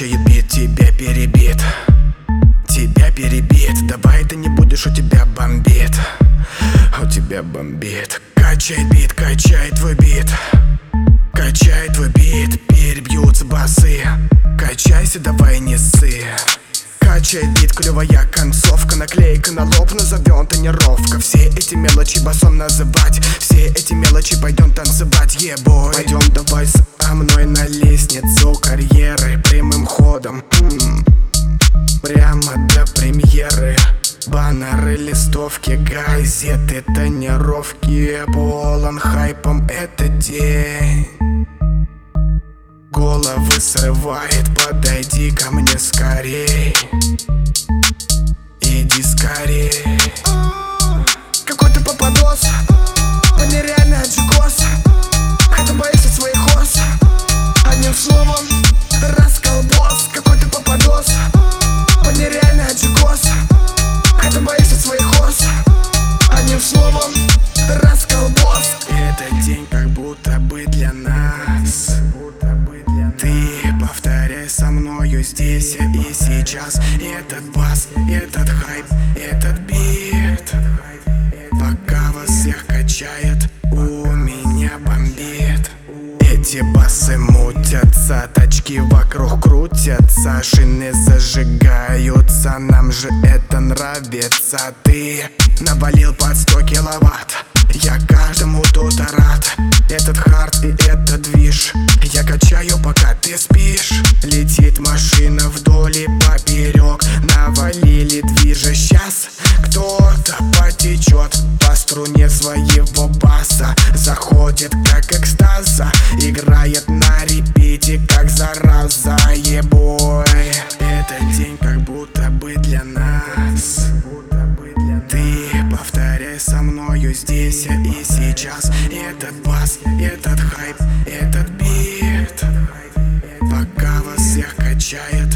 Качает бит, тебя перебит. Тебя перебит. Давай ты не будешь, у тебя бомбит. У тебя бомбит. Качает бит, качает твой бит. Качает твой бит, перебьются басы. Качайся, давай не ссы. Качает бит, клевая концовка. Наклейка на лоб, назовем тренировка. Все эти мелочи басом называть. Все эти мелочи пойдем танцевать, ебой. Пойдем давай со мной на лестницу карьеры прямым ходом. Прямо до премьеры. Баннеры, листовки, газеты, тонировки. Полон хайпом этот день. Головы срывает, подойди ко мне скорей. Иди скорей. Какой ты попадос, он нереальный аджикос. Это боишься своих ос. Одним словом, расколбос. Какой ты попадос, он нереальный аджикос. Это боишься своих ос. Одним словом, расколбос. Этот день как будто бы для нас. Ты повторяй со мною здесь и сейчас. Этот бас, этот хайп, этот бит. Пока вас всех качает, у меня бомбит. Эти басы мутятся, тачки вокруг крутятся, шины зажигаются, нам же это нравится. Ты навалил под 100 киловатт, я каждому тут рад. Этот хард и этот движ, я качаю, пока ты спишь. Летит машина вдоль и поперек, навалили движа. Сейчас кто-то потечет по струне своего баса. Заходит как экстаза, играет на репите как зараза, ебой. Этот день как будто бы для нас. Ты повторяй со мною здесь и сейчас. Этот бас, этот хайп, этот бит. Пока вас всех качает,